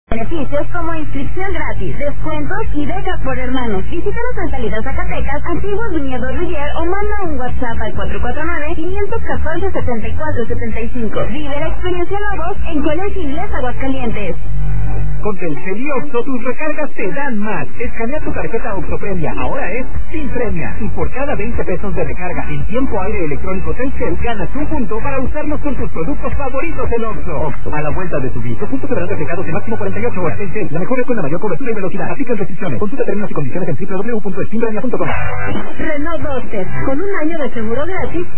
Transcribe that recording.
Beneficios como inscripción gratis, descuentos y becas por hermanos. Visítanos en Salida Zacatecas, Antiguo Viñedo Rivier o manda un WhatsApp al 449-514-7475. Vive la experiencia Lobos en Colegio Inglés Aguascalientes. Con Telcel y Oxxo, tus recargas te dan más. Escanea tu tarjeta Oxxo Premia, ahora es sin premia. Y por cada 20 pesos de recarga en tiempo aire electrónico Telcel, ganas un punto para usarnos con tus productos favoritos en Oxxo. Oxxo, a la vuelta de tu vida. Puntos deberán reflejados de máximo 48 horas. Telcel, la mejor es con la mayor cobertura y velocidad. Aplican restricciones. Consulta términos y condiciones en www.espinpremia.com. Renault Duster, con un año de seguro gratis